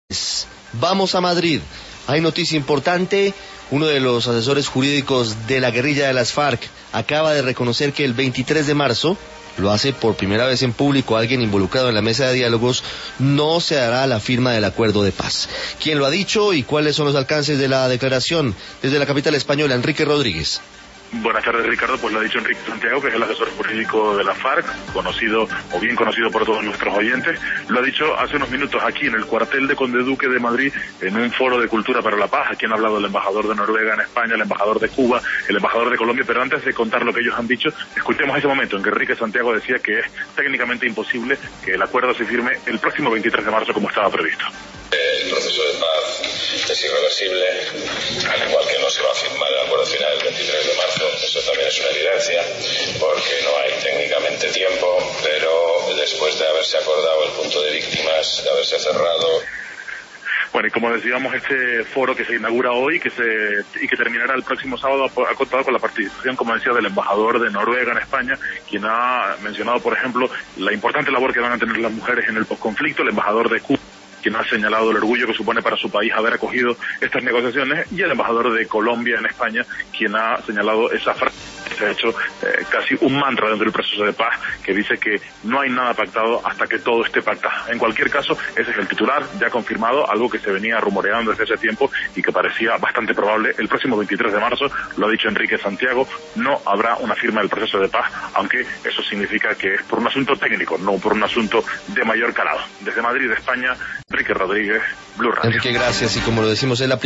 Vamos a Madrid. Hay noticia importante. Uno de los asesores jurídicos de la guerrilla de las FARC acaba de reconocer que el 23 de marzo, lo hace por primera vez en público alguien involucrado en la mesa de diálogos, no se dará la firma del acuerdo de paz. ¿Quién lo ha dicho y cuáles son los alcances de la declaración? Desde la capital española, Enrique Rodríguez. Buenas tardes, Ricardo. Pues lo ha dicho Enrique Santiago, que es el asesor jurídico de la FARC, conocido o bien conocido por todos nuestros oyentes. Lo ha dicho hace unos minutos aquí en el cuartel de Conde Duque de Madrid, en un foro de cultura para la paz. Aquí han hablado el embajador de Noruega en España, el embajador de Cuba, el embajador de Colombia. Pero antes de contar lo que ellos han dicho, escuchemos ese momento en que Enrique Santiago decía que es técnicamente imposible que el acuerdo se firme el próximo 23 de marzo como estaba previsto. El proceso de paz es irreversible, al igual que no se va a firmar el acuerdo final el 23 de marzo, eso también es una evidencia, porque no hay técnicamente tiempo, pero después de haberse acordado el punto de víctimas, de haberse cerrado. Bueno, y como decíamos, este foro que se inaugura hoy y que terminará el próximo sábado ha contado con la participación, como decía, del embajador de Noruega en España, quien ha mencionado, por ejemplo, la importante labor que van a tener las mujeres en el posconflicto, el embajador de Cuba, quien ha señalado el orgullo que supone para su país haber acogido estas negociaciones, y el embajador de Colombia en España, quien ha señalado esa frase que se ha hecho casi un mantra dentro del proceso de paz, que dice que no hay nada pactado hasta que todo esté pactado. En cualquier caso, ese es el titular, ya confirmado, algo que se venía rumoreando desde ese tiempo y que parecía bastante probable. El próximo 23 de marzo, lo ha dicho Enrique Santiago, no habrá una firma del proceso de paz, aunque eso significa que es por un asunto técnico, no por un asunto de mayor calado. Desde Madrid, España, Enrique Rodríguez, Blue Radio. Enrique, gracias. Y como lo decimos, es la